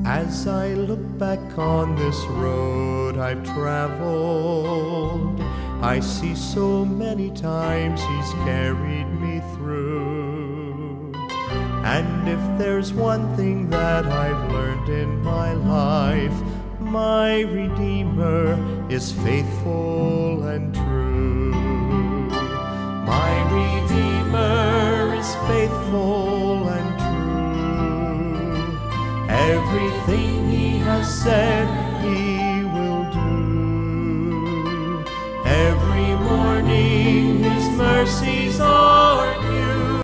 As I look back on this road I've traveled, I see so many times He's carried me through. And if there's one thing that I've learned in my life, my Redeemer is faithful and true. My Redeemer is faithful and true. Everything He has said He will do. Every morning His mercy